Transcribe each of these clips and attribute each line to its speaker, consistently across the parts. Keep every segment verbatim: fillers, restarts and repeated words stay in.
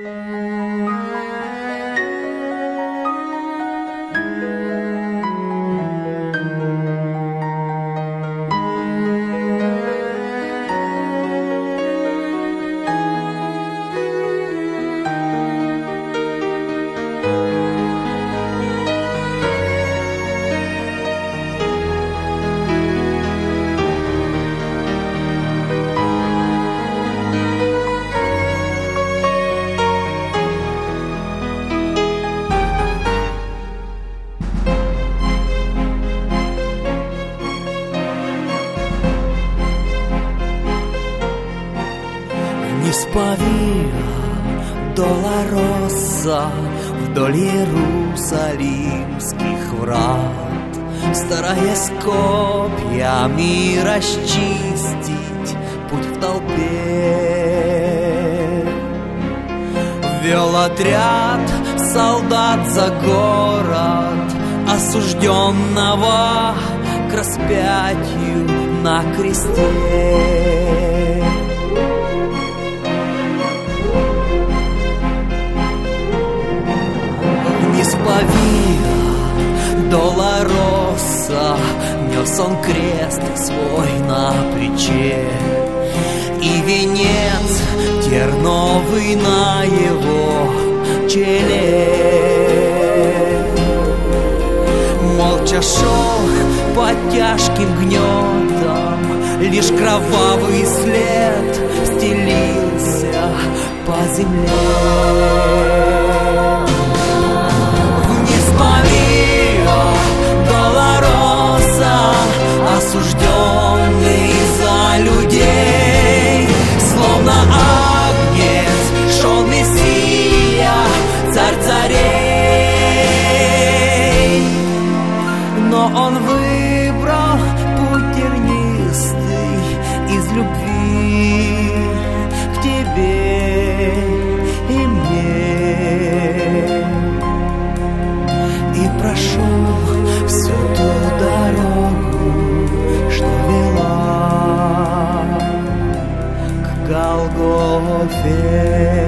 Speaker 1: По Виа Долороса вдоль иерусалимских врат, стараясь копьями расчистить путь в толпе, вел отряд солдат за город, осужденного к распятию на кресте. По Виа Долороса нес он крест свой на плече, и венец терновый на его челе. Молча шел под тяжким гнетом, лишь кровавый след стелился по земле. Долороса, осужденный за людей, словно агнец шел Мессия, царь царей. Но он выбрал путь тернистый из любви к тебе и мне, и прошел всю ту дорогу, что вела к Голгофе.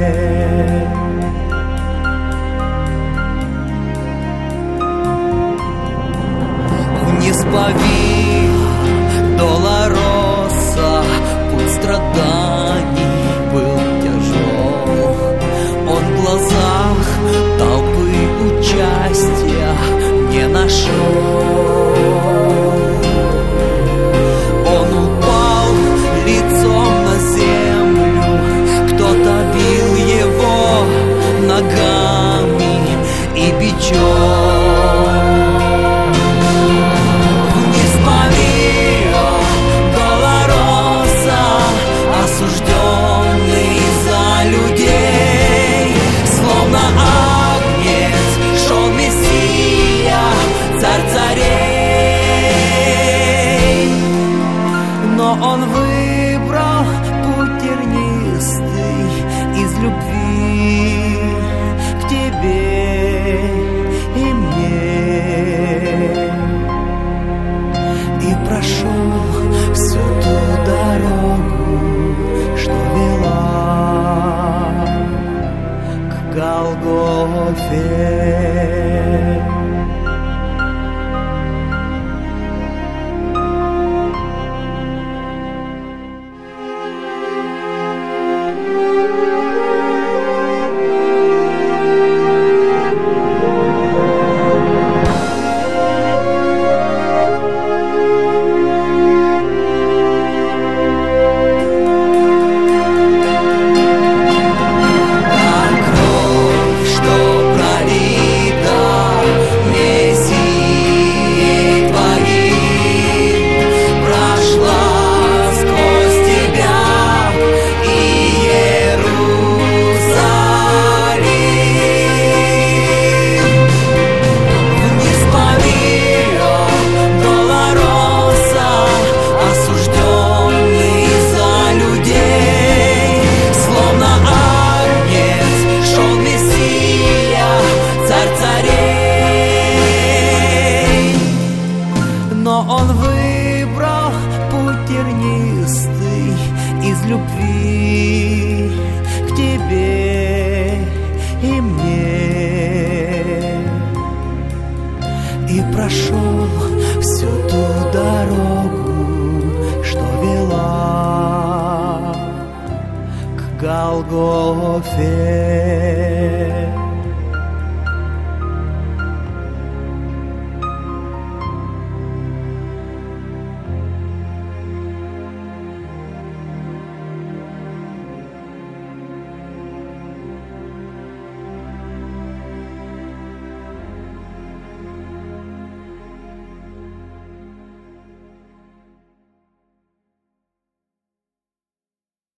Speaker 1: Вниз по Виа Долороса путь страданий был тяжел. Он в глазах толпы участия не нашел. Он упал лицом на землю, кто-то бил его ногами и бичом. Вниз по Виа Долороса, осужденный за людей, словно агнец шел Мессия, царь царей. Но он выбрал путь тернистый из любви к тебе и мне, и прошел всю ту дорогу, что вела к Голгофе.
Speaker 2: Та кровь, что пролита
Speaker 1: Голгофе.